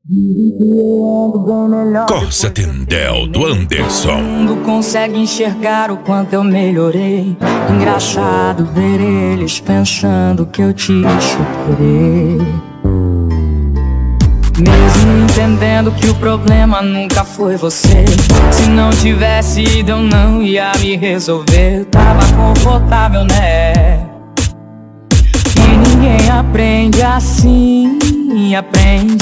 Corsa Tindel do Anderson. Todo mundo consegue enxergar o quanto eu melhorei. Engraçado ver eles pensando que eu te superei. Mesmo entendendo que o problema nunca foi você. Se não tivesse ido eu não ia me resolver. Eu tava confortável, né? E ninguém aprende assim, aprende.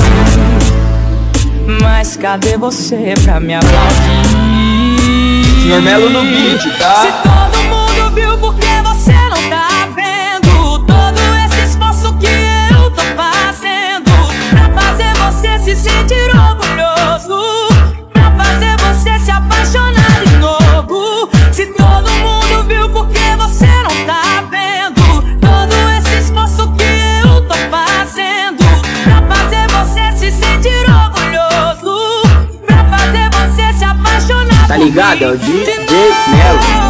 Mas cadê você pra me aplaudir? Senhor Melo no beat, tá? Se todo mundo viu, por que você não tá vendo? Todo esse esforço que eu tô fazendo pra fazer você se sentir orgulhoso, pra fazer você se apaixonar de novo. Se todo mundo viu, por que você não tá vendo? Todo esse esforço que eu tô fazendo pra fazer você se sentir orgulhoso, pra fazer você se apaixonar. Tá ligado? É o DJ Melo.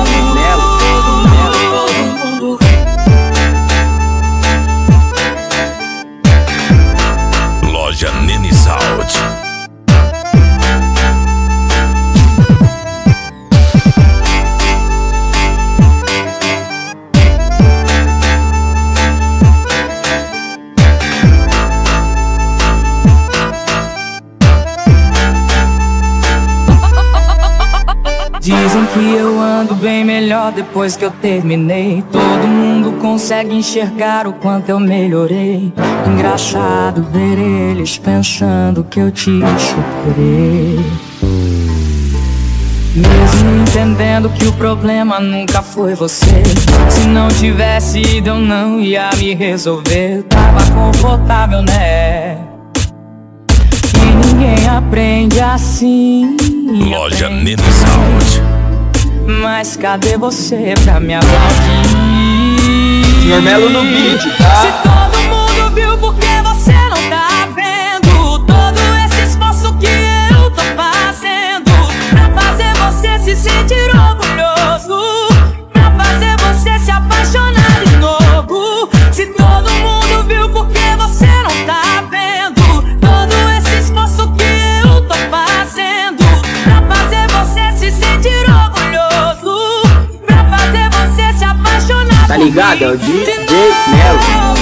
Loja Nene Sound. Dizem que eu ando bem melhor depois que eu terminei. Todo mundo consegue enxergar o quanto eu melhorei. Engraçado ver eles pensando que eu te superei. Mesmo entendendo que o problema nunca foi você. Se não tivesse ido eu não ia me resolver. Eu tava confortável, né? E ninguém aprende assim. Loja Nene Sound. Mas cadê você pra me aplaudir? Senhor Melo no beat, tá? Se todo mundo viu, por que você não tá vendo? Todo esse esforço que eu tô fazendo pra fazer você se sentir orgulhoso, pra fazer você se apaixonar de novo. Se todo mundo viu, por que você não tá vendo? Todo esse esforço que eu tô fazendo pra fazer você se sentir orgulhoso, pra fazer você se apaixonar. Tá ligado? É o DJ Melo.